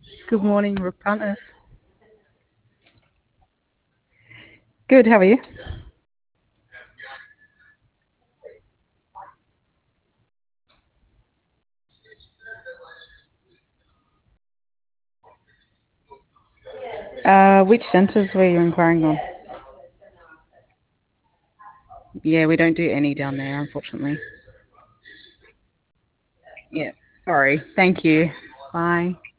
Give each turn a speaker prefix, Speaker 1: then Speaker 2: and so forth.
Speaker 1: Good morning, Rook Punters. Good, how are you? Which centres were you inquiring on? Yeah, we don't do any down there, unfortunately. Yeah, sorry. Thank you. Bye.